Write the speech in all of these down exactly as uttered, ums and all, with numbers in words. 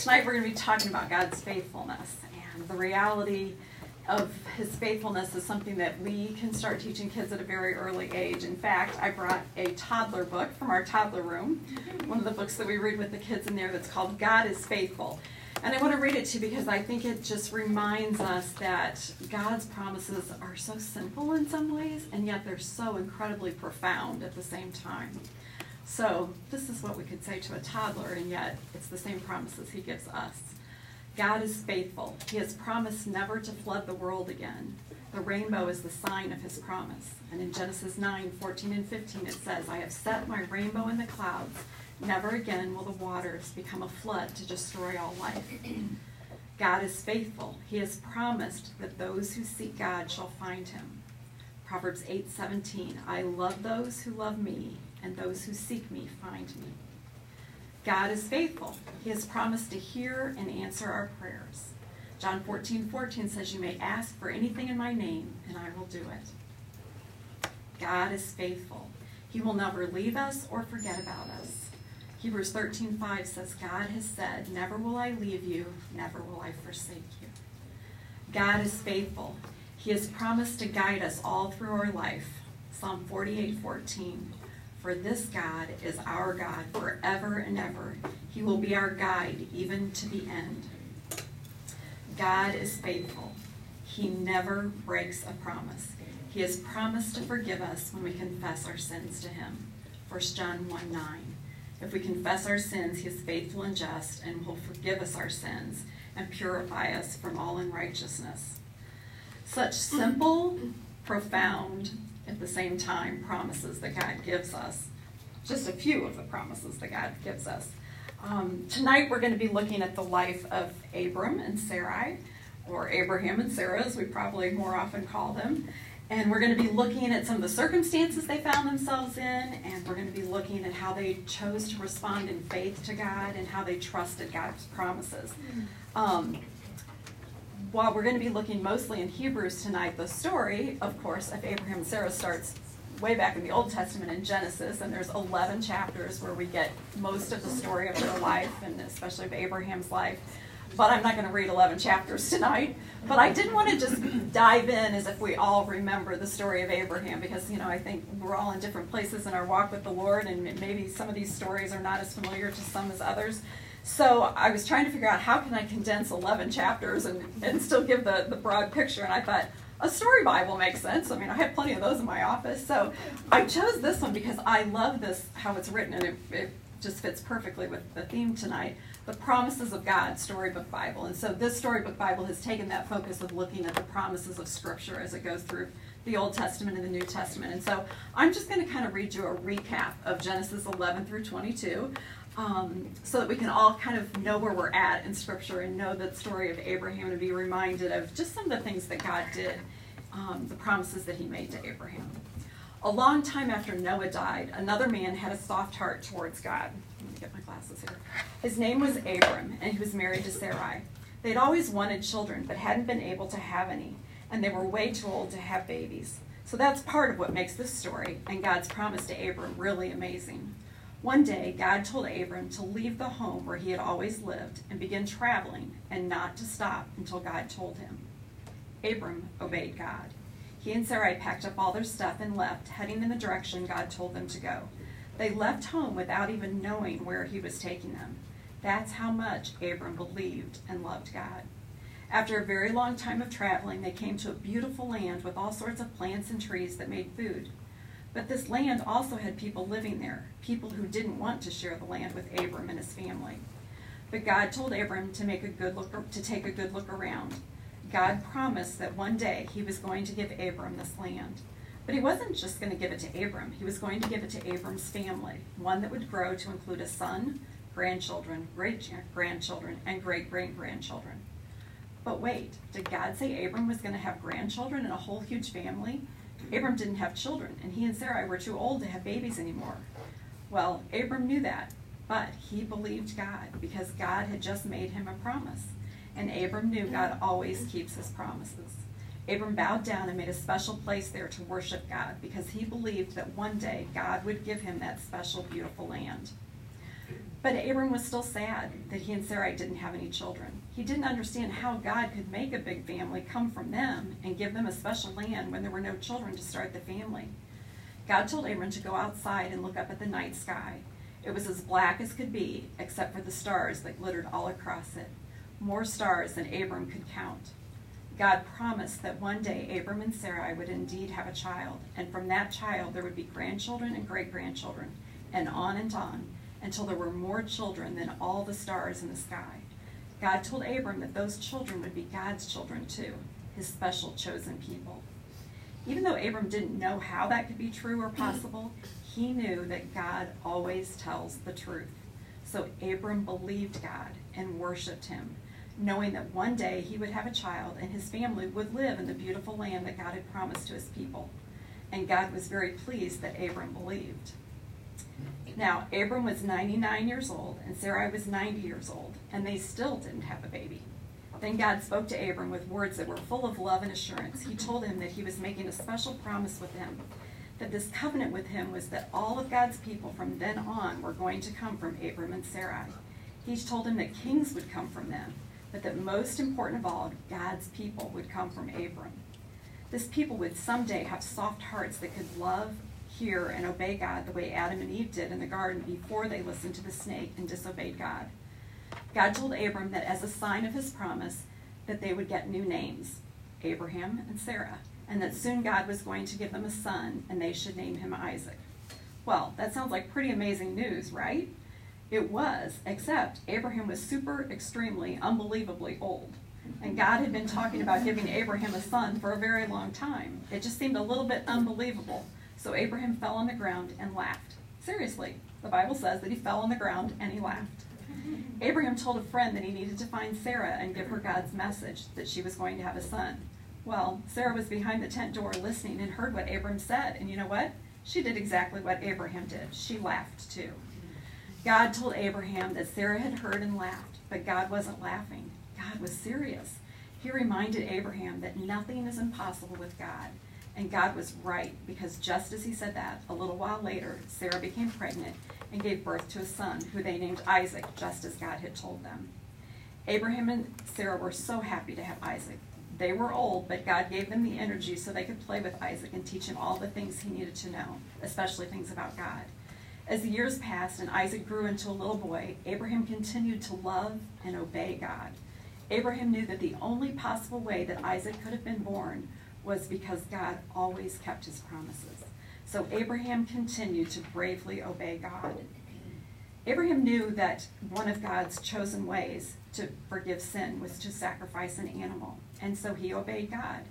Tonight we're going to be talking about God's faithfulness, and the reality of his faithfulness is something that we can start teaching kids at a very early age. In fact, I brought a toddler book from our toddler room, one of the books that we read with the kids in there, that's called God is Faithful. And I want to read it to you because I think it just reminds us that God's promises are so simple in some ways, and yet they're so incredibly profound at the same time. So this is what we could say to a toddler, and yet it's the same promises he gives us. God is faithful. He has promised never to flood the world again. The rainbow is the sign of his promise. And in Genesis nine, fourteen and fifteen it says, I have set my rainbow in the clouds. Never again will the waters become a flood to destroy all life. God is faithful. He has promised that those who seek God shall find him. Proverbs eight seventeen, I love those who love me, and those who seek me find me. God is faithful. He has promised to hear and answer our prayers. John fourteen fourteen says, you may ask for anything in my name, and I will do it. God is faithful. He will never leave us or forget about us. Hebrews thirteen five says, God has said, never will I leave you, never will I forsake you. God is faithful. He has promised to guide us all through our life. Psalm forty-eight fourteen, for this God is our God forever and ever. He will be our guide even to the end. God is faithful. He never breaks a promise. He has promised to forgive us when we confess our sins to him. First John one nine. If we confess our sins, he is faithful and just and will forgive us our sins and purify us from all unrighteousness. Such simple, profound, at the same time, promises that God gives us. Just a few of the promises that God gives us. Um, tonight we're going to be looking at the life of Abram and Sarai, or Abraham and Sarah, as we probably more often call them. And we're going to be looking at some of the circumstances they found themselves in, and we're going to be looking at how they chose to respond in faith to God and how they trusted God's promises. Um, while we're going to be looking mostly in Hebrews tonight, the story, of course, of Abraham and Sarah starts way back in the Old Testament in Genesis, and there's eleven chapters where we get most of the story of their life, and especially of Abraham's life. But I'm not going to read eleven chapters tonight. But I did want to just dive in as if we all remember the story of Abraham, because, you know, I think we're all in different places in our walk with the Lord, and maybe some of these stories are not as familiar to some as others. So I was trying to figure out how can I condense eleven chapters and, and still give the, the broad picture, and I thought, a story Bible makes sense. I mean, I have plenty of those in my office. So I chose this one because I love this, how it's written, and it, it just fits perfectly with the theme tonight, the promises of God, Storybook Bible. And so this Storybook Bible has taken that focus of looking at the promises of Scripture as it goes through the Old Testament and the New Testament. And so I'm just going to kind of read you a recap of Genesis eleven through twenty-two. Um, so that we can all kind of know where we're at in Scripture and know the story of Abraham and be reminded of just some of the things that God did, um, the promises that he made to Abraham. A long time after Noah died, another man had a soft heart towards God. Let me get my glasses here. His name was Abram, and he was married to Sarai. They'd always wanted children, but hadn't been able to have any, and they were way too old to have babies. So that's part of what makes this story and God's promise to Abram really amazing. One day, God told Abram to leave the home where he had always lived and begin traveling, and not to stop until God told him. Abram obeyed God. He and Sarai packed up all their stuff and left, heading in the direction God told them to go. They left home without even knowing where he was taking them. That's how much Abram believed and loved God. After a very long time of traveling, they came to a beautiful land with all sorts of plants and trees that made food. But this land also had people living there, people who didn't want to share the land with Abram and his family. But God told Abram to make a good look, to take a good look around. God promised that one day he was going to give Abram this land. But he wasn't just going to give it to Abram. He was going to give it to Abram's family, one that would grow to include a son, grandchildren, great-grandchildren, and great-great-grandchildren. But wait, did God say Abram was going to have grandchildren and a whole huge family? Abram didn't have children, and he and Sarai were too old to have babies anymore. Well, Abram knew that, but he believed God because God had just made him a promise. And Abram knew God always keeps his promises. Abram bowed down and made a special place there to worship God because he believed that one day God would give him that special, beautiful land. But Abram was still sad that he and Sarai didn't have any children. He didn't understand how God could make a big family come from them and give them a special land when there were no children to start the family. God told Abram to go outside and look up at the night sky. It was as black as could be, except for the stars that glittered all across it, more stars than Abram could count. God promised that one day Abram and Sarai would indeed have a child, and from that child there would be grandchildren and great-grandchildren, and on and on, until there were more children than all the stars in the sky. God told Abram that those children would be God's children too, his special chosen people. Even though Abram didn't know how that could be true or possible, he knew that God always tells the truth. So Abram believed God and worshiped him, knowing that one day he would have a child and his family would live in the beautiful land that God had promised to his people. And God was very pleased that Abram believed. Now, Abram was ninety-nine years old, and Sarai was ninety years old, and they still didn't have a baby. Then God spoke to Abram with words that were full of love and assurance. He told him that he was making a special promise with him, that this covenant with him was that all of God's people from then on were going to come from Abram and Sarai. He told him that kings would come from them, but that most important of all, God's people would come from Abram. This people would someday have soft hearts that could love, hear, and obey God the way Adam and Eve did in the garden before they listened to the snake and disobeyed God. God told Abram that as a sign of his promise, that they would get new names, Abraham and Sarah, and that soon God was going to give them a son, and they should name him Isaac. Well, that sounds like pretty amazing news, right? It was, except Abraham was super, extremely, unbelievably old. And God had been talking about giving Abraham a son for a very long time. It just seemed a little bit unbelievable. So Abraham fell on the ground and laughed. Seriously, the Bible says that he fell on the ground and he laughed. Abraham told a friend that he needed to find Sarah and give her God's message that she was going to have a son. Well, Sarah was behind the tent door listening and heard what Abram said. And you know what? She did exactly what Abraham did. She laughed too. God told Abraham that Sarah had heard and laughed, but God wasn't laughing. God was serious. He reminded Abraham that nothing is impossible with God. And God was right, because just as he said that, a little while later, Sarah became pregnant and gave birth to a son, who they named Isaac, just as God had told them. Abraham and Sarah were so happy to have Isaac. They were old, but God gave them the energy so they could play with Isaac and teach him all the things he needed to know, especially things about God. As the years passed and Isaac grew into a little boy, Abraham continued to love and obey God. Abraham knew that the only possible way that Isaac could have been born was because God always kept his promises. So Abraham continued to bravely obey God. Abraham knew that one of God's chosen ways to forgive sin was to sacrifice an animal, and so he obeyed God.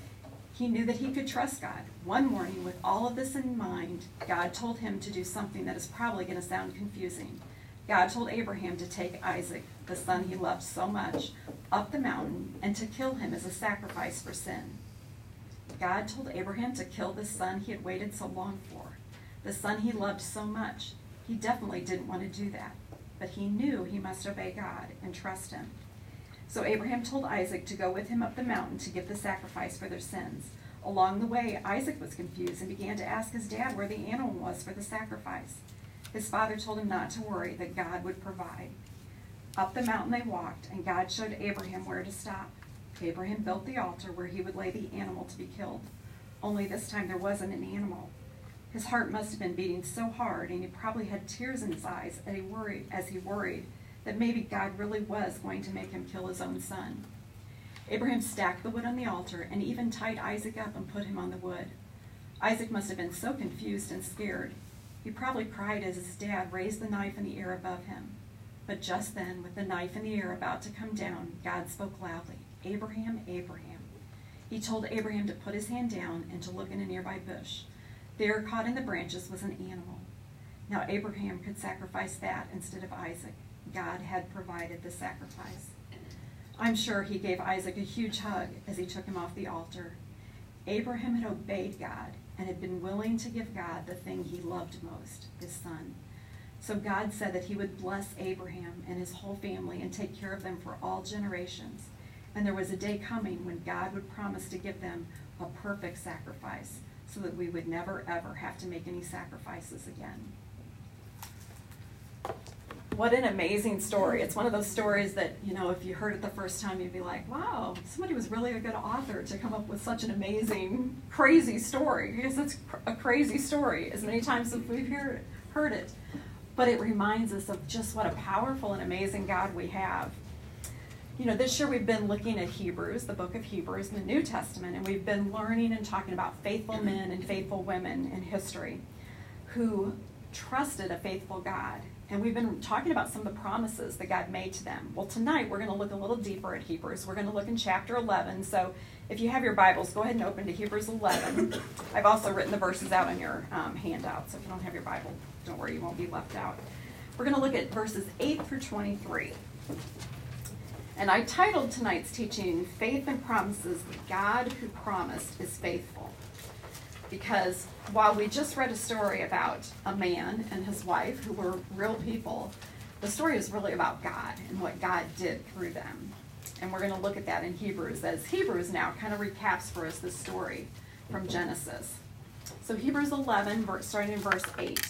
He knew that he could trust God. One morning, with all of this in mind, God told him to do something that is probably going to sound confusing. God told Abraham to take Isaac, the son he loved so much, up the mountain and to kill him as a sacrifice for sin. God told Abraham to kill the son he had waited so long for, the son he loved so much. He definitely didn't want to do that, but he knew he must obey God and trust him. So Abraham told Isaac to go with him up the mountain to give the sacrifice for their sins. Along the way, Isaac was confused and began to ask his dad where the animal was for the sacrifice. His father told him not to worry, that God would provide. Up the mountain they walked, and God showed Abraham where to stop. Abraham built the altar where he would lay the animal to be killed. Only this time there wasn't an animal. His heart must have been beating so hard, and he probably had tears in his eyes as he worried, as he worried that maybe God really was going to make him kill his own son. Abraham stacked the wood on the altar and even tied Isaac up and put him on the wood. Isaac must have been so confused and scared. He probably cried as his dad raised the knife in the air above him. But just then, with the knife in the air about to come down, God spoke loudly, "Abraham, Abraham." He told Abraham to put his hand down and to look in a nearby bush. There, caught in the branches, was an animal. Now Abraham could sacrifice that instead of Isaac. God had provided the sacrifice. I'm sure he gave Isaac a huge hug as he took him off the altar. Abraham had obeyed God and had been willing to give God the thing he loved most, his son. So God said that he would bless Abraham and his whole family and take care of them for all generations. And there was a day coming when God would promise to give them a perfect sacrifice so that we would never, ever have to make any sacrifices again. what an amazing story. It's one of those stories that, you know, if you heard it the first time, you'd be like, wow, somebody was really a good author to come up with such an amazing, crazy story. Because it's a crazy story as many times as we've hear, heard it. But it reminds us of just what a powerful and amazing God we have. You know, this year we've been looking at Hebrews, the book of Hebrews in the New Testament, and we've been learning and talking about faithful men and faithful women in history who trusted a faithful God. And we've been talking about some of the promises that God made to them. Well, tonight we're going to look a little deeper at Hebrews. We're going to look in chapter eleven. So if you have your Bibles, go ahead and open to Hebrews eleven. I've also written the verses out on your um, handout. So if you don't have your Bible, don't worry, you won't be left out. We're going to look at verses eight through twenty-three. And I titled tonight's teaching, Faith and Promises, God Who Promised is Faithful. Because while we just read a story about a man and his wife who were real people, the story is really about God and what God did through them. And we're going to look at that in Hebrews, as Hebrews now kind of recaps for us the story from Genesis. So Hebrews eleven, starting in verse eight.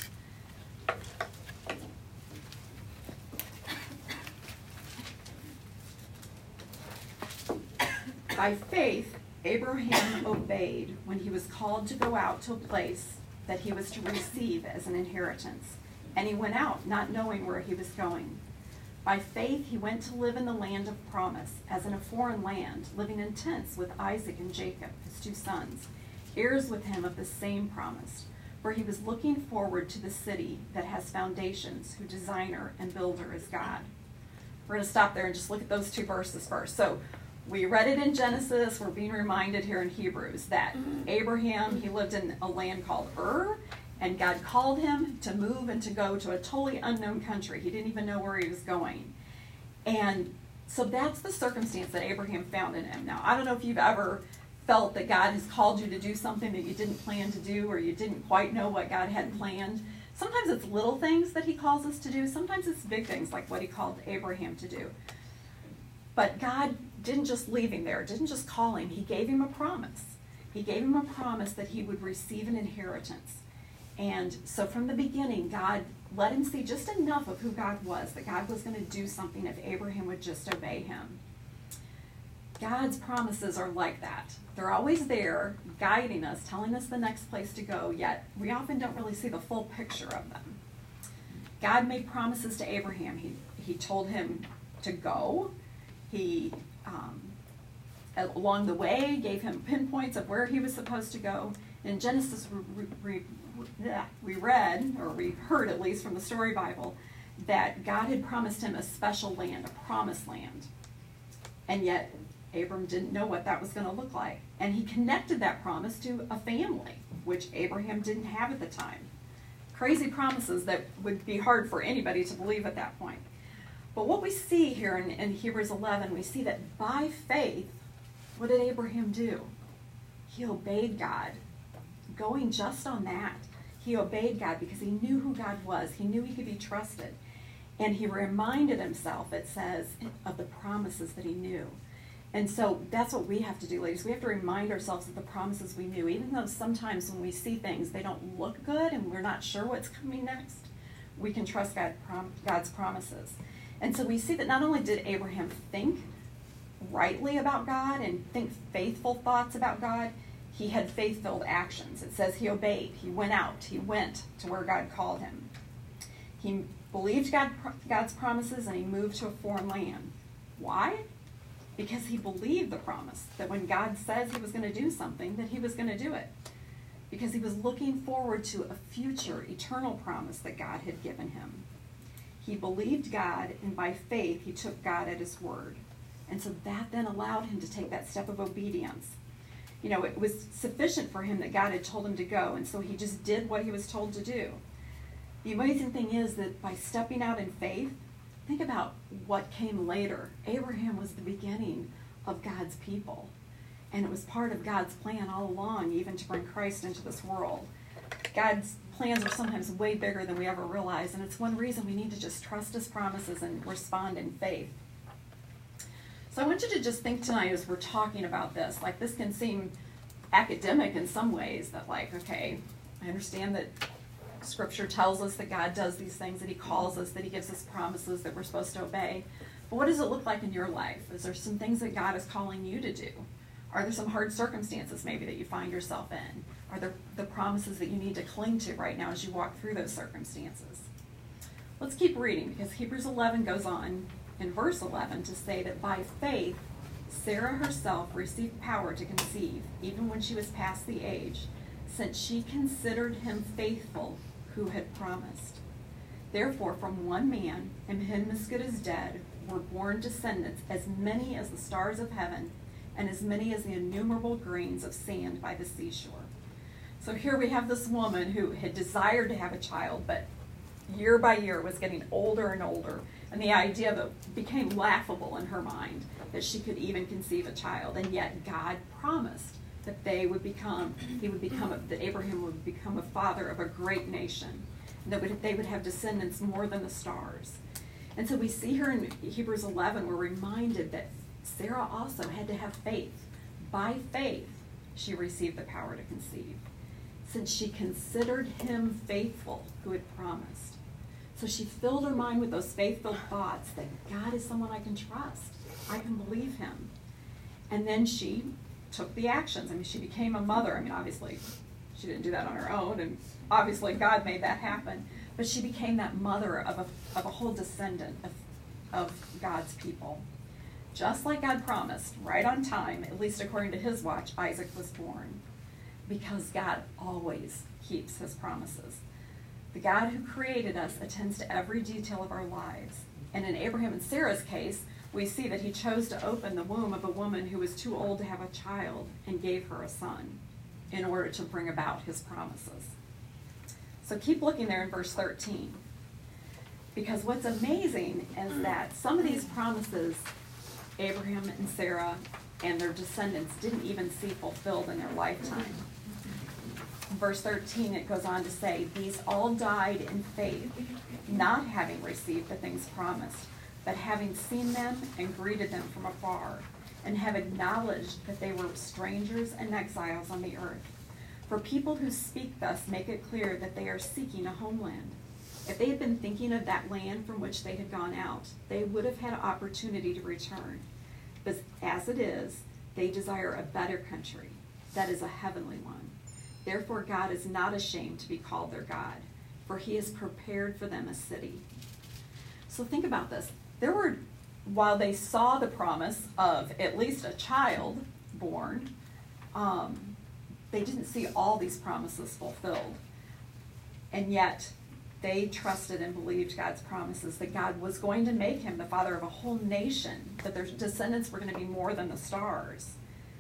By faith, Abraham obeyed when he was called to go out to a place that he was to receive as an inheritance. And he went out, not knowing where he was going. By faith, he went to live in the land of promise, as in a foreign land, living in tents with Isaac and Jacob, his two sons, heirs with him of the same promise. For he was looking forward to the city that has foundations, whose designer and builder is God. We're going to stop there and just look at those two verses first. So, we read it in Genesis. We're being reminded here in Hebrews that Abraham, he lived in a land called Ur, and God called him to move and to go to a totally unknown country. He didn't even know where he was going. And so that's the circumstance that Abraham found in him. Now, I don't know if you've ever felt that God has called you to do something that you didn't plan to do, or you didn't quite know what God had planned. Sometimes it's little things that he calls us to do. Sometimes it's big things like what he called Abraham to do. But God didn't just leave him there, didn't just call him. He gave him a promise. He gave him a promise that he would receive an inheritance. And so from the beginning, God let him see just enough of who God was, that God was going to do something if Abraham would just obey him. God's promises are like that. They're always there, guiding us, telling us the next place to go, yet we often don't really see the full picture of them. God made promises to Abraham. He, he told him to go. He, um, along the way, gave him pinpoints of where he was supposed to go. In Genesis, we, we, we read, or we heard at least from the story Bible, that God had promised him a special land, a promised land. And yet, Abram didn't know what that was going to look like. And he connected that promise to a family, which Abraham didn't have at the time. Crazy promises that would be hard for anybody to believe at that point. But what we see here in, in Hebrews eleven, we see that by faith, what did Abraham do? He obeyed God. Going just on that, he obeyed God because he knew who God was. He knew he could be trusted. And he reminded himself, it says, of the promises that he knew. And so that's what we have to do, ladies. We have to remind ourselves of the promises we knew, even though sometimes when we see things, they don't look good and we're not sure what's coming next. We can trust God, prom- God's promises. And so we see that not only did Abraham think rightly about God and think faithful thoughts about God, he had faith-filled actions. It says he obeyed. He went out. He went to where God called him. He believed God, God's promises, and he moved to a foreign land. Why? Because he believed the promise that when God says he was going to do something, that he was going to do it. Because he was looking forward to a future, eternal promise that God had given him. He believed God, and by faith, he took God at his word. And so that then allowed him to take that step of obedience. You know, it was sufficient for him that God had told him to go, and so he just did what he was told to do. The amazing thing is that by stepping out in faith, think about what came later. Abraham was the beginning of God's people, and it was part of God's plan all along, even to bring Christ into this world. God's plans are sometimes way bigger than we ever realize, and it's one reason we need to just trust his promises and respond in faith. So I want you to just think tonight as we're talking about this, like this can seem academic in some ways, that like, okay, I understand that Scripture tells us that God does these things, that he calls us, that he gives us promises that we're supposed to obey. But what does it look like in your life? Is there some things that God is calling you to do? Are there some hard circumstances maybe that you find yourself in? Are there the promises that you need to cling to right now as you walk through those circumstances? Let's keep reading, because Hebrews eleven goes on in verse eleven to say that by faith, Sarah herself received power to conceive, even when she was past the age, since she considered him faithful who had promised. Therefore, from one man, and him as good as dead, were born descendants as many as the stars of heaven, and as many as the innumerable grains of sand by the seashore. So here we have this woman who had desired to have a child, but year by year was getting older and older, and the idea of it became laughable in her mind that she could even conceive a child. And yet God promised that they would become, he would become, a, that Abraham would become a father of a great nation, and that would, they would have descendants more than the stars. And so we see here in Hebrews eleven, we're reminded that Sarah also had to have faith. By faith, she received the power to conceive, since she considered him faithful who had promised. So she filled her mind with those faithful thoughts that God is someone I can trust. I can believe him. And then she took the actions. I mean, she became a mother. I mean, obviously, she didn't do that on her own, and obviously God made that happen. But she became that mother of a, of a whole descendant of, of God's people. Just like God promised, right on time, at least according to his watch, Isaac was born. Because God always keeps his promises. The God who created us attends to every detail of our lives. And in Abraham and Sarah's case, we see that he chose to open the womb of a woman who was too old to have a child and gave her a son in order to bring about his promises. So keep looking there in verse thirteen. Because what's amazing is that some of these promises Abraham and Sarah and their descendants didn't even see fulfilled in their lifetime. In verse thirteen, it goes on to say, these all died in faith, not having received the things promised, but having seen them and greeted them from afar, and have acknowledged that they were strangers and exiles on the earth. For people who speak thus make it clear that they are seeking a homeland. If they had been thinking of that land from which they had gone out, they would have had an opportunity to return. But as it is, they desire a better country, that is a heavenly one. Therefore God is not ashamed to be called their God, for he has prepared for them a city. So think about this. There were, while they saw the promise of at least a child born, um, they didn't see all these promises fulfilled. And yet, they trusted and believed God's promises, that God was going to make him the father of a whole nation, that their descendants were going to be more than the stars.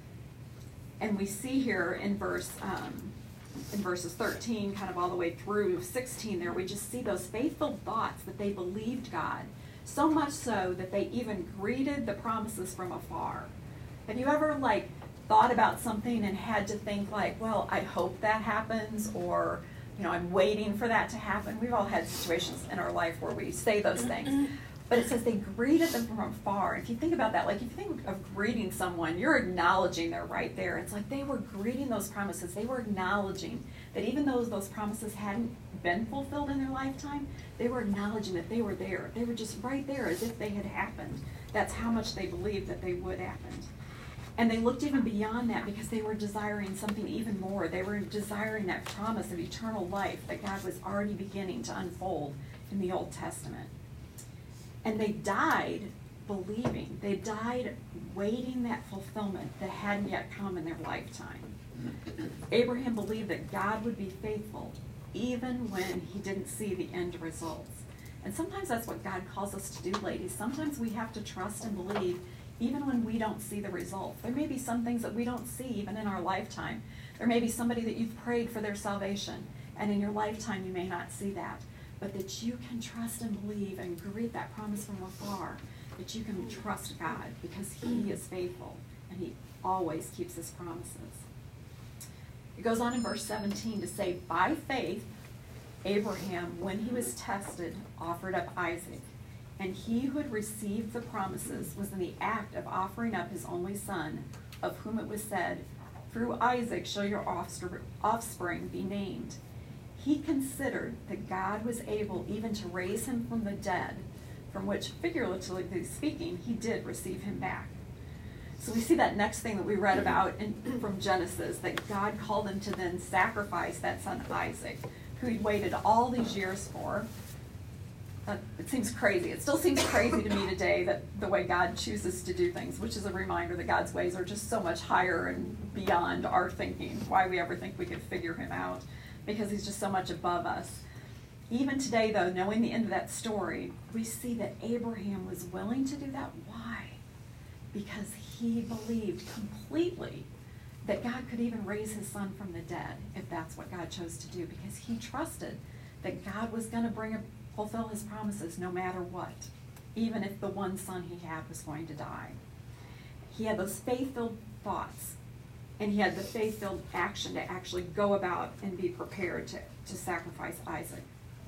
And we see here in verse um, in verses thirteen, kind of all the way through sixteen there, we just see those faithful thoughts that they believed God, so much so that they even greeted the promises from afar. Have you ever, like, thought about something and had to think like, well, I hope that happens, or, you know, I'm waiting for that to happen? We've all had situations in our life where we say those things. But it says they greeted them from afar. If you think about that, like if you think of greeting someone, you're acknowledging they're right there. It's like they were greeting those promises. They were acknowledging that even though those promises hadn't been fulfilled in their lifetime, they were acknowledging that they were there. They were just right there as if they had happened. That's how much they believed that they would happen. And they looked even beyond that because they were desiring something even more. They were desiring that promise of eternal life that God was already beginning to unfold in the Old Testament. And they died believing. They died waiting that fulfillment that hadn't yet come in their lifetime. Abraham believed that God would be faithful even when he didn't see the end results. And sometimes that's what God calls us to do, ladies. Sometimes we have to trust and believe even when we don't see the results. There may be some things that we don't see even in our lifetime. There may be somebody that you've prayed for their salvation, and in your lifetime you may not see that. But that you can trust and believe and greet that promise from afar, that you can trust God because he is faithful and he always keeps his promises. It goes on in verse seventeen to say, by faith, Abraham, when he was tested, offered up Isaac. And he who had received the promises was in the act of offering up his only son, of whom it was said, through Isaac shall your offspring be named. he considered that God was able even to raise him from the dead, from which, figuratively speaking, he did receive him back. So we see that next thing that we read about in, from Genesis, that God called him to then sacrifice that son Isaac, who he'd waited all these years for. Uh, it seems crazy. It still seems crazy to me today that the way God chooses to do things, which is a reminder that God's ways are just so much higher and beyond our thinking, why we ever think we could figure him out, because he's just so much above us. Even today, though, knowing the end of that story, we see that Abraham was willing to do that. Why? Because he believed completely that God could even raise his son from the dead, if that's what God chose to do, because he trusted that God was going to bring a, fulfill his promises no matter what, even if the one son he had was going to die. He had those faith-filled thoughts, and he had the faith-filled action to actually go about and be prepared to, to sacrifice Isaac.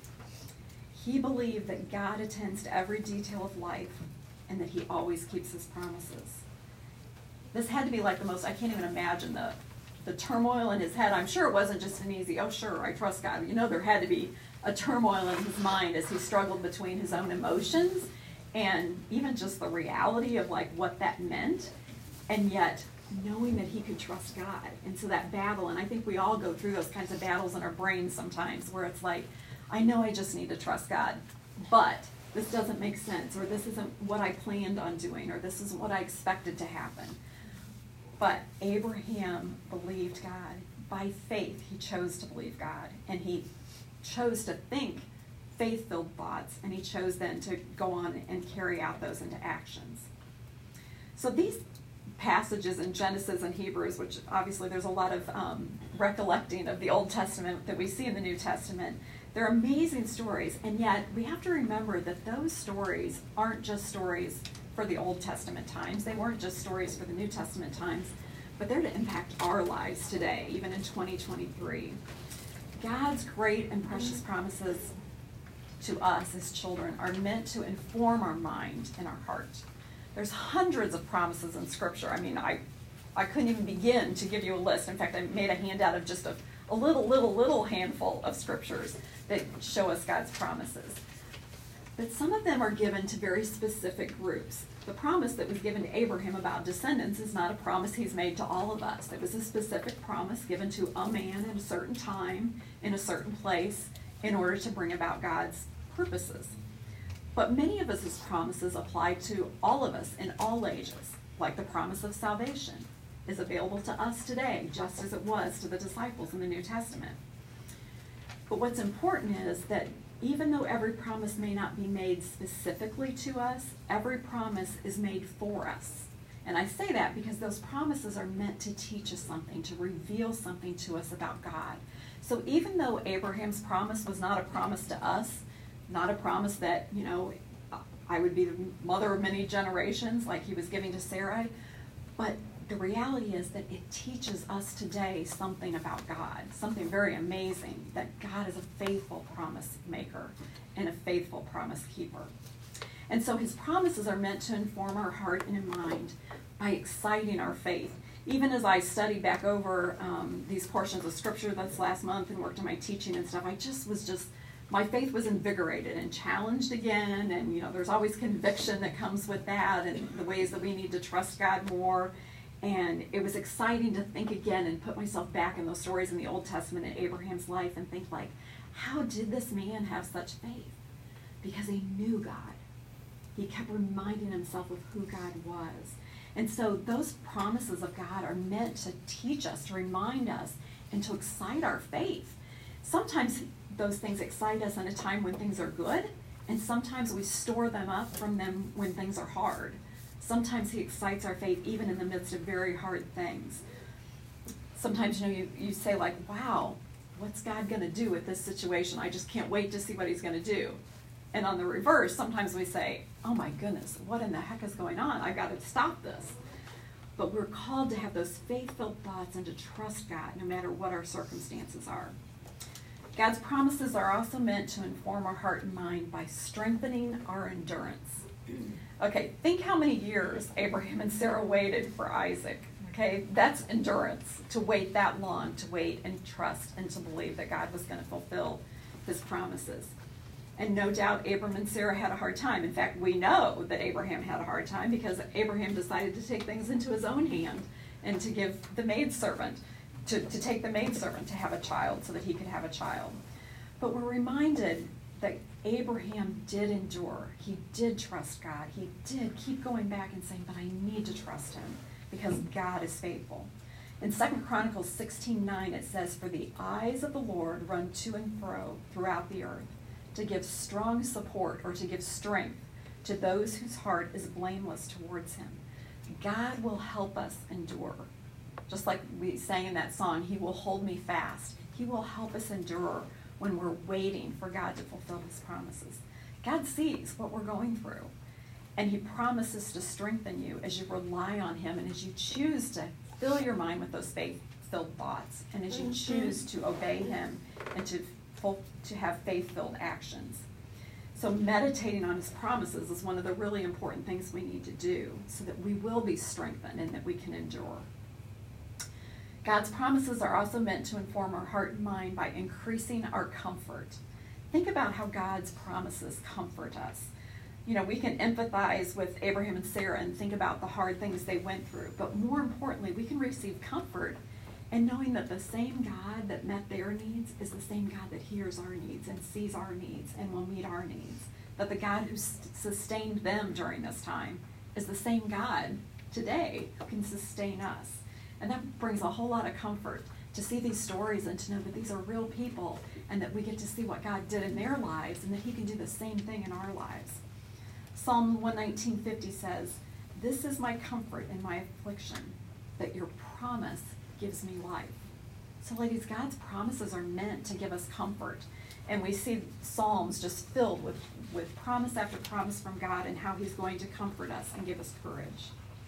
He believed that God attends to every detail of life and that he always keeps his promises. This had to be like the most, I can't even imagine the, the turmoil in his head. I'm sure it wasn't just an easy, oh sure, I trust God. You know, there had to be a turmoil in his mind as he struggled between his own emotions and even just the reality of like what that meant, and yet knowing that he could trust God. And so that battle, and I think we all go through those kinds of battles in our brains sometimes where it's like, I know I just need to trust God, but this doesn't make sense, or this isn't what I planned on doing, or this isn't what I expected to happen. But Abraham believed God. By faith, he chose to believe God, and he chose to think faith-filled thoughts, and he chose then to go on and carry out those into actions. So these passages in Genesis and Hebrews, which obviously there's a lot of um, recollecting of the Old Testament that we see in the New Testament, they're amazing stories, and yet we have to remember that those stories aren't just stories for the Old Testament times. They weren't just stories for the New Testament times, but they're to impact our lives today, even in twenty twenty-three. God's great and precious promises to us as children are meant to inform our mind and our heart. There's hundreds of promises in Scripture. I mean, I, I couldn't even begin to give you a list. In fact, I made a handout of just a, a little, little, little handful of Scriptures that show us God's promises. But some of them are given to very specific groups. The promise that was given to Abraham about descendants is not a promise he's made to all of us. It was a specific promise given to a man at a certain time, in a certain place, in order to bring about God's purposes. But many of his promises apply to all of us in all ages, like the promise of salvation is available to us today, just as it was to the disciples in the New Testament. But what's important is that even though every promise may not be made specifically to us, every promise is made for us. And I say that because those promises are meant to teach us something, to reveal something to us about God. So even though Abraham's promise was not a promise to us, not a promise that, you know, I would be the mother of many generations like he was giving to Sarai, but the reality is that it teaches us today something about God, something very amazing, that God is a faithful promise maker and a faithful promise keeper. And so his promises are meant to inform our heart and mind by exciting our faith. Even as I studied back over um, these portions of Scripture this last month and worked on my teaching and stuff, I just was just, my faith was invigorated and challenged again. And, you know, there's always conviction that comes with that and the ways that we need to trust God more. And it was exciting to think again and put myself back in those stories in the Old Testament in Abraham's life and think like, how did this man have such faith? Because he knew God. He kept reminding himself of who God was. And so those promises of God are meant to teach us, to remind us, and to excite our faith. Sometimes those things excite us in a time when things are good, and sometimes we store them up from them when things are hard. Sometimes he excites our faith even in the midst of very hard things. Sometimes, you know, you, you say like, wow, what's God going to do with this situation? I just can't wait to see what he's going to do. And on the reverse, sometimes we say, oh my goodness, what in the heck is going on? I've got to stop this. But we're called to have those faith-filled thoughts and to trust God no matter what our circumstances are. God's promises are also meant to inform our heart and mind by strengthening our endurance. Okay, think how many years Abraham and Sarah waited for Isaac. Okay, that's endurance, to wait that long, to wait and trust and to believe that God was going to fulfill his promises. And no doubt Abram and Sarah had a hard time. In fact, we know that Abraham had a hard time because Abraham decided to take things into his own hand and to give the maidservant, to, to take the maidservant to have a child so that he could have a child. But we're reminded that Abraham did endure. He did trust God. He did keep going back and saying, but I need to trust him because God is faithful. In Second Chronicles sixteen nine, it says, for the eyes of the Lord run to and fro throughout the earth, to give strong support or to give strength to those whose heart is blameless towards him. God will help us endure. Just like we sang in that song, he will hold me fast. He will help us endure when we're waiting for God to fulfill his promises. God sees what we're going through, and he promises to strengthen you as you rely on him and as you choose to fill your mind with those faith-filled thoughts, and as you choose to obey him and to, to have faith-filled actions. So meditating on his promises is one of the really important things we need to do so that we will be strengthened and that we can endure. God's promises are also meant to inform our heart and mind by increasing our comfort. Think about how God's promises comfort us. You know, we can empathize with Abraham and Sarah and think about the hard things they went through, but more importantly, we can receive comfort in knowing that the same God that met their needs is the same God that hears our needs and sees our needs and will meet our needs. That the God who sustained them during this time is the same God today who can sustain us. And that brings a whole lot of comfort to see these stories and to know that these are real people and that we get to see what God did in their lives and that he can do the same thing in our lives. Psalm one nineteen fifty says, this is my comfort in my affliction, that your promise gives me life. So ladies, God's promises are meant to give us comfort. And we see Psalms just filled with, with promise after promise from God and how he's going to comfort us and give us courage.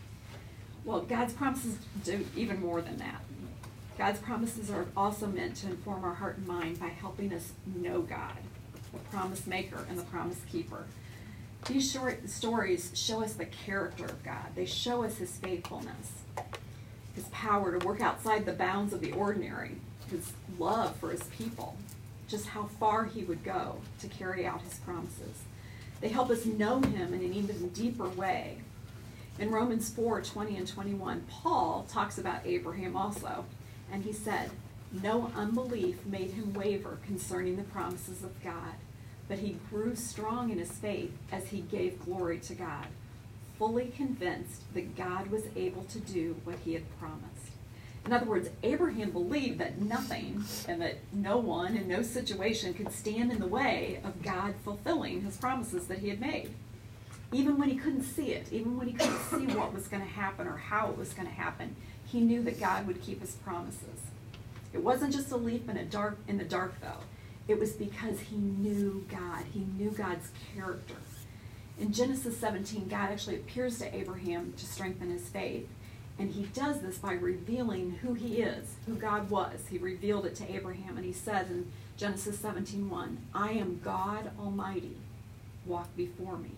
Well, God's promises do even more than that. God's promises are also meant to inform our heart and mind by helping us know God, the promise maker and the promise keeper. These short stories show us the character of God. They show us his faithfulness, his power to work outside the bounds of the ordinary, his love for his people, just how far he would go to carry out his promises. They help us know him in an even deeper way. In Romans four twenty and twenty-one, Paul talks about Abraham also, and he said, no unbelief made him waver concerning the promises of God, but he grew strong in his faith as he gave glory to God, fully convinced that God was able to do what he had promised. In other words, Abraham believed that nothing and that no one in no situation could stand in the way of God fulfilling his promises that he had made. Even when he couldn't see it, even when he couldn't see what was going to happen or how it was going to happen, he knew that God would keep his promises. It wasn't just a leap in, a dark, in the dark, though. It was because he knew God. He knew God's character. In Genesis seventeen, God actually appears to Abraham to strengthen his faith. And he does this by revealing who he is, who God was. He revealed it to Abraham, and he says in Genesis seventeen one, I am God Almighty. Walk before me.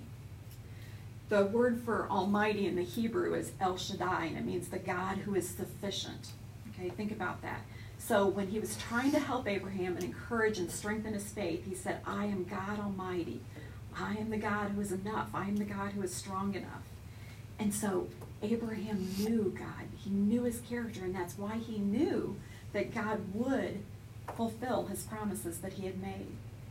The word for Almighty in the Hebrew is El Shaddai, and it means the God who is sufficient. Okay, think about that. So when he was trying to help Abraham and encourage and strengthen his faith, he said, I am God Almighty. I am the God who is enough. I am the God who is strong enough. And so Abraham knew God. He knew his character, and that's why he knew that God would fulfill his promises that he had made.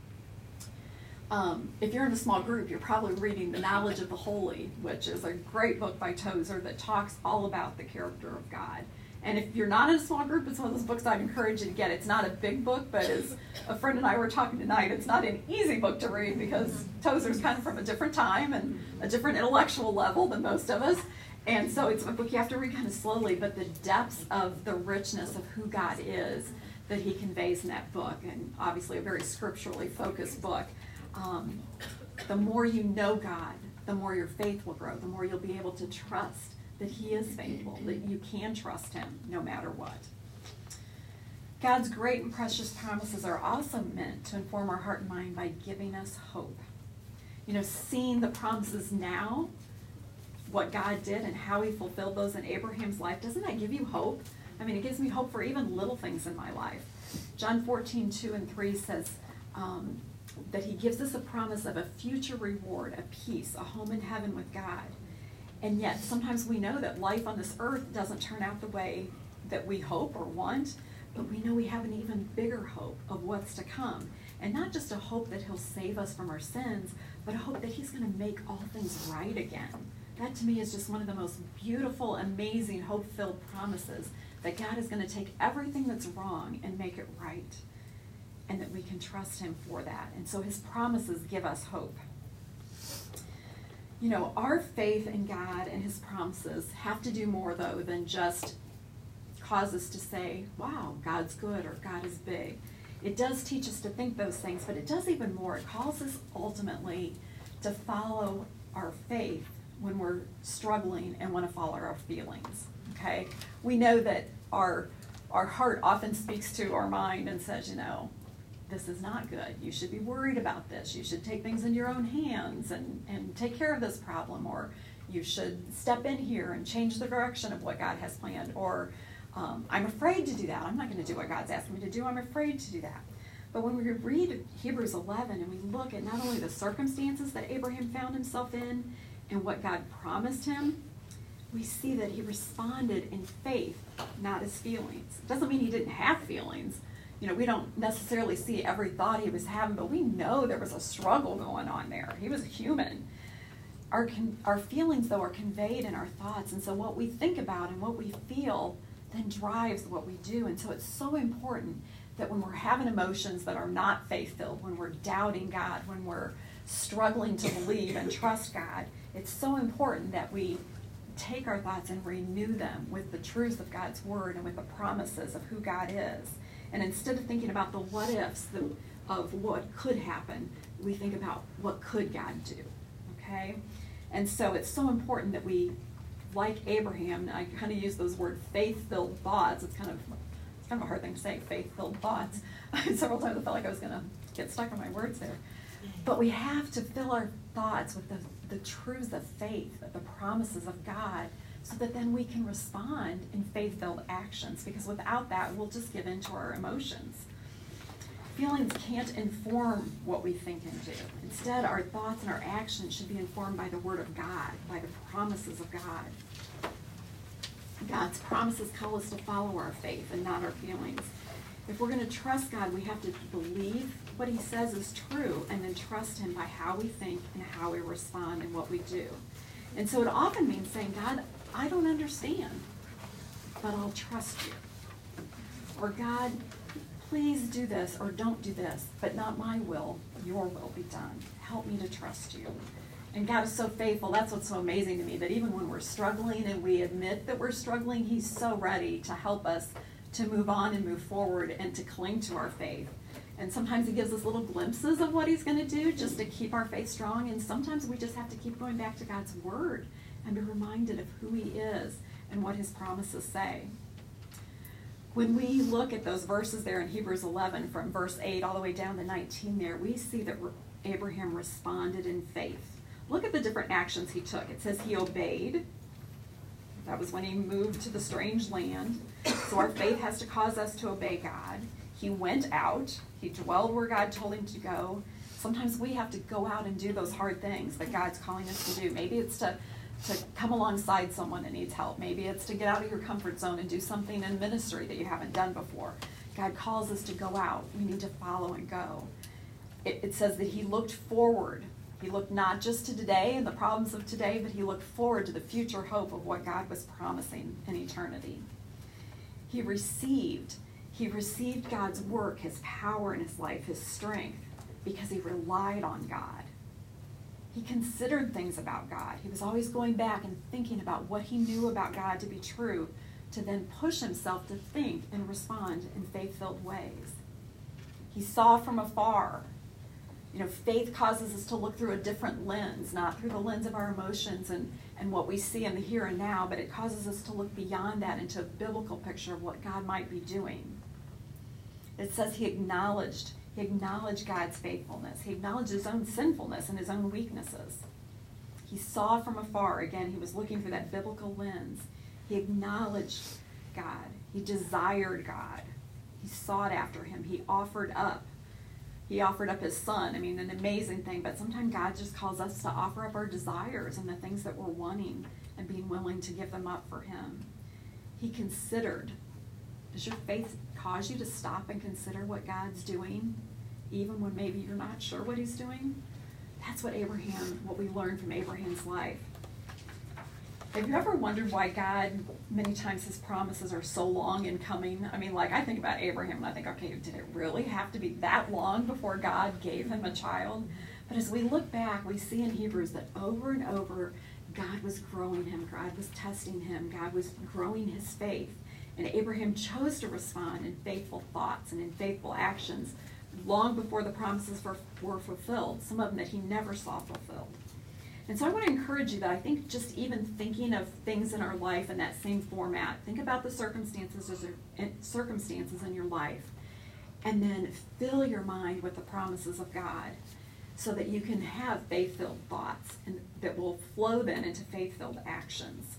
Um, if you're in a small group, you're probably reading The Knowledge of the Holy, which is a great book by Tozer that talks all about the character of God. And if you're not in a small group, it's one of those books I'd encourage you to get. It's not a big book, but as a friend and I were talking tonight, it's not an easy book to read because Tozer's kind of from a different time and a different intellectual level than most of us. And so it's a book you have to read kind of slowly, but the depths of the richness of who God is that he conveys in that book, and obviously a very scripturally focused book. Um, the more you know God, the more your faith will grow, the more you'll be able to trust that he is faithful, that you can trust him no matter what. God's great and precious promises are also meant to inform our heart and mind by giving us hope. You know, seeing the promises now what God did and how he fulfilled those in Abraham's life, doesn't that give you hope? I mean, it gives me hope for even little things in my life. John fourteen, two and three says um, that he gives us a promise of a future reward, a peace, a home in heaven with God. And yet, sometimes we know that life on this earth doesn't turn out the way that we hope or want, but we know we have an even bigger hope of what's to come. And not just a hope that he'll save us from our sins, but a hope that he's going to make all things right again. That to me is just one of the most beautiful, amazing, hope-filled promises, that God is going to take everything that's wrong and make it right, and that we can trust him for that. And so his promises give us hope. You know, our faith in God and his promises have to do more, though, than just cause us to say, wow, God's good or God is big. It does teach us to think those things, but it does even more. It calls us ultimately to follow our faith when we're struggling and want to follow our feelings, okay? We know that our, our heart often speaks to our mind and says, you know, this is not good. You should be worried about this. You should take things in your own hands and, and take care of this problem, or you should step in here and change the direction of what God has planned, or um, I'm afraid to do that. I'm not going to do what God's asking me to do. I'm afraid to do that. But when we read Hebrews eleven and we look at not only the circumstances that Abraham found himself in and what God promised him, we see that he responded in faith, not his feelings. It doesn't mean he didn't have feelings. You know, we don't necessarily see every thought he was having, but we know there was a struggle going on there. He was a human. Our, con- our feelings, though, are conveyed in our thoughts, and so what we think about and what we feel then drives what we do. And so it's so important that when we're having emotions that are not faith-filled, when we're doubting God, when we're struggling to believe and trust God, it's so important that we take our thoughts and renew them with the truths of God's word and with the promises of who God is. And instead of thinking about the what-ifs the, of what could happen, we think about what could God do, okay? And so it's so important that we, like Abraham, I kind of use those words, faith-filled thoughts. It's kind of it's kind of a hard thing to say, faith-filled thoughts. Several times I felt like I was going to get stuck on my words there. But we have to fill our thoughts with the, the truths of faith, the promises of God, so that then we can respond in faith-filled actions, because without that, we'll just give in to our emotions. Feelings can't inform what we think and do. Instead, our thoughts and our actions should be informed by the Word of God, by the promises of God. God's promises call us to follow our faith and not our feelings. If we're going to trust God, we have to believe what he says is true and then trust him by how we think and how we respond and what we do. And so it often means saying, God, I don't understand, but I'll trust you. Or God, please do this or don't do this, but not my will, your will be done. Help me to trust you. And God is so faithful. That's what's so amazing to me, that even when we're struggling and we admit that we're struggling, he's so ready to help us to move on and move forward and to cling to our faith. And sometimes he gives us little glimpses of what he's going to do just to keep our faith strong. And sometimes we just have to keep going back to God's word and be reminded of who he is and what his promises say. When we look at those verses there in Hebrews eleven, from verse eight all the way down to nineteen there, we see that Abraham responded in faith. Look at the different actions he took. It says he obeyed. That was when he moved to the strange land. So our faith has to cause us to obey God. He went out. He dwelled where God told him to go. Sometimes we have to go out and do those hard things that God's calling us to do. Maybe it's to, to come alongside someone that needs help. Maybe it's to get out of your comfort zone and do something in ministry that you haven't done before. God calls us to go out. We need to follow and go. It, it says that he looked forward. He looked not just to today and the problems of today, but he looked forward to the future hope of what God was promising in eternity. He received, he received God's work, his power in his life, his strength, because he relied on God. He considered things about God. He was always going back and thinking about what he knew about God to be true, to then push himself to think and respond in faith-filled ways. He saw from afar. You know, faith causes us to look through a different lens, not through the lens of our emotions and, and what we see in the here and now, but it causes us to look beyond that into a biblical picture of what God might be doing. It says he acknowledged, he acknowledged God's faithfulness. He acknowledged his own sinfulness and his own weaknesses. He He saw from afar. Again, he was looking through that biblical lens. He acknowledged God. He desired God. He sought after him. He offered up. He offered up his son. I mean, an amazing thing. But sometimes God just calls us to offer up our desires and the things that we're wanting and being willing to give them up for him. He considered. Does your faith cause you to stop and consider what God's doing, even when maybe you're not sure what he's doing? That's what Abraham, what we learned from Abraham's life. Have you ever wondered why God, many times his promises are so long in coming? I mean, like, I think about Abraham and I think, okay, did it really have to be that long before God gave him a child? But as we look back, we see in Hebrews that over and over, God was growing him. God was testing him. God was growing his faith. And Abraham chose to respond in faithful thoughts and in faithful actions long before the promises were, were fulfilled, some of them that he never saw fulfilled. And so I want to encourage you that I think just even thinking of things in our life in that same format, think about the circumstances, circumstances in your life, and then fill your mind with the promises of God so that you can have faith-filled thoughts and that will flow then into faith-filled actions.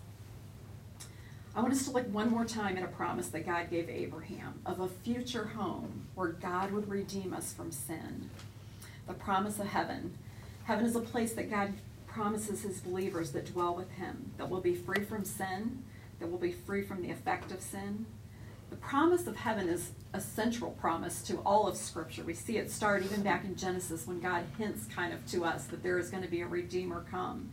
I want us to look one more time at a promise that God gave Abraham of a future home where God would redeem us from sin. The promise of heaven. Heaven is a place that God promises his believers that dwell with him, that will be free from sin, that will be free from the effect of sin. The promise of heaven is a central promise to all of Scripture. We see it start even back in Genesis when God hints kind of to us that there is going to be a Redeemer come.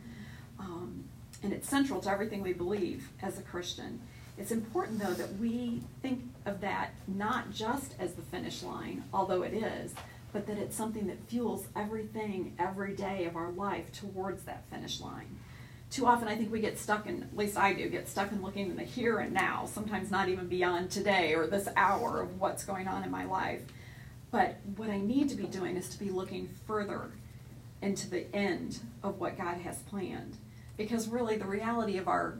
Um, and it's central to everything we believe as a Christian. It's important, though, that we think of that not just as the finish line, although it is, but that it's something that fuels everything every day of our life towards that finish line. Too often I think we get stuck in, at least I do, get stuck in looking in the here and now, sometimes not even beyond today or this hour of what's going on in my life. But what I need to be doing is to be looking further into the end of what God has planned. Because really the reality of our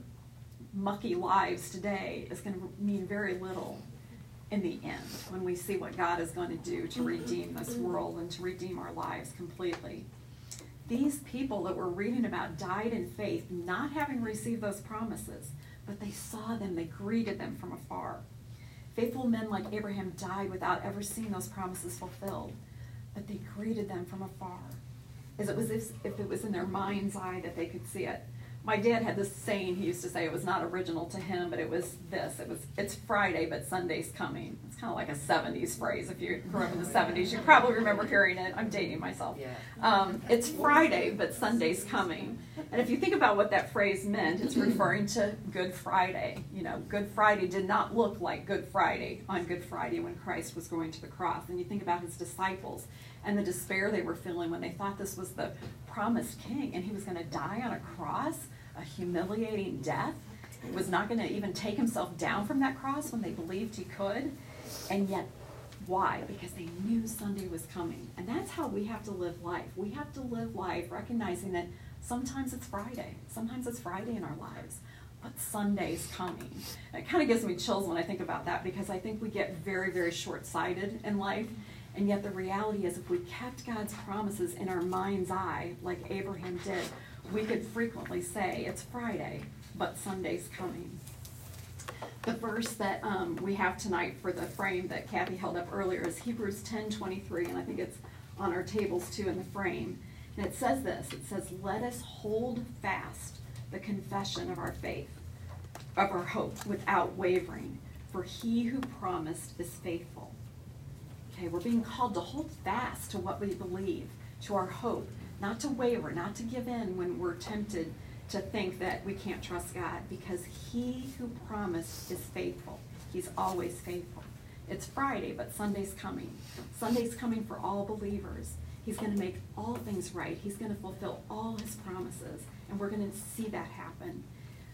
mucky lives today is going to mean very little in the end when we see what God is going to do to redeem this world and to redeem our lives completely. These people that we're reading about died in faith, not having received those promises, but they saw them, they greeted them from afar. Faithful men like Abraham died without ever seeing those promises fulfilled, but they greeted them from afar, as it was if, if it was in their mind's eye that they could see it. My dad had this saying, he used to say, it was not original to him, but it was this, it was, it's Friday, but Sunday's coming. It's kind of like a seventies phrase. If you grew up in the seventies, you probably remember hearing it. I'm dating myself. Um, it's Friday, but Sunday's coming. And if you think about what that phrase meant, it's referring to Good Friday. You know, Good Friday did not look like Good Friday on Good Friday when Christ was going to the cross. And you think about his disciples and the despair they were feeling when they thought this was the promised king and he was going to die on a cross, a humiliating death. He was not going to even take himself down from that cross when they believed he could. And yet, why? Because they knew Sunday was coming. And that's how we have to live life. We have to live life recognizing that sometimes it's Friday. Sometimes it's Friday in our lives. But Sunday's coming. And it kind of gives me chills when I think about that because I think we get very, very short-sighted in life. And yet the reality is if we kept God's promises in our mind's eye, like Abraham did, we could frequently say, it's Friday, but Sunday's coming. The verse that um, we have tonight for the frame that Kathy held up earlier is Hebrews ten twenty-three, and I think it's on our tables too in the frame. And it says this, it says, let us hold fast the confession of our faith, of our hope, without wavering, for he who promised is faithful. Okay, we're being called to hold fast to what we believe, to our hope, not to waver, not to give in when we're tempted to think that we can't trust God, because he who promised is faithful. He's always faithful. It's Friday, but Sunday's coming. Sunday's coming for all believers. He's going to make all things right. He's going to fulfill all his promises, and we're going to see that happen.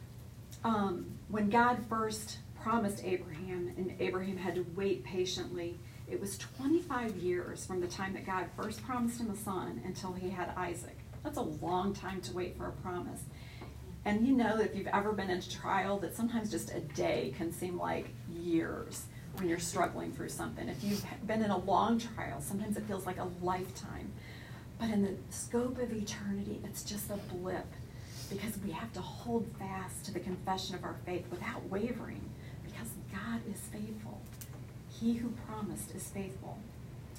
Um, when God first promised Abraham, and Abraham had to wait patiently, it was twenty-five years from the time that God first promised him a son until he had Isaac. That's a long time to wait for a promise. And you know that if you've ever been in a trial, that sometimes just a day can seem like years when you're struggling through something. If you've been in a long trial, sometimes it feels like a lifetime. But in the scope of eternity, it's just a blip. because we have to hold fast to the confession of our faith without wavering, because God is faithful. He who promised is faithful.